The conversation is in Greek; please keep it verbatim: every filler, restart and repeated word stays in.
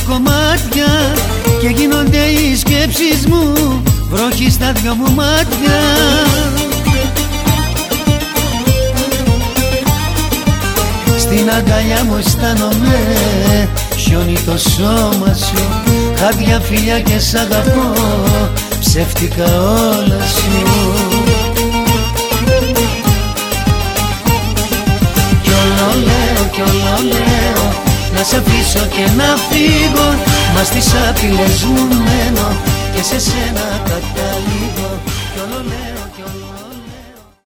κομμάτια και γίνονται οι σκέψεις μου βροχή στα δυο μου μάτια. Στην αγκαλιά μου αισθάνομαι χιόνι το σώμα σου, χάδια φιλιά και σ' αγαπώ ψεύτικα όλα σου. Κι όλο λέω, κι όλο λέω να σ' αφήσω και να φύγω, μα στις άπειλες μου μένω και σε σένα καταλήγω. Κι όλο λέω, κι όλο λέω.